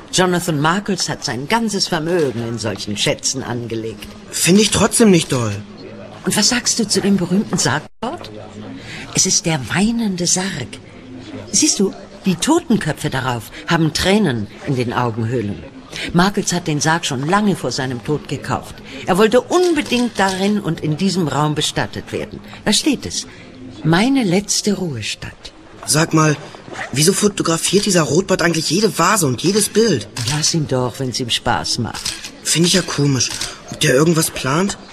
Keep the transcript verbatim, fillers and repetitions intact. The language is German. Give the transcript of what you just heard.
Jonathan Markles hat sein ganzes Vermögen in solchen Schätzen angelegt. Finde ich trotzdem nicht doll. Und was sagst du zu dem berühmten Sarg dort? Es ist der weinende Sarg. Siehst du, die Totenköpfe darauf haben Tränen in den Augenhöhlen. Markles hat den Sarg schon lange vor seinem Tod gekauft. Er wollte unbedingt darin und in diesem Raum bestattet werden. Da steht es. Meine letzte Ruhestatt. Sag mal, wieso fotografiert dieser Rotbart eigentlich jede Vase und jedes Bild? Lass ihn doch, wenn es ihm Spaß macht. Finde ich ja komisch. Ob der irgendwas plant?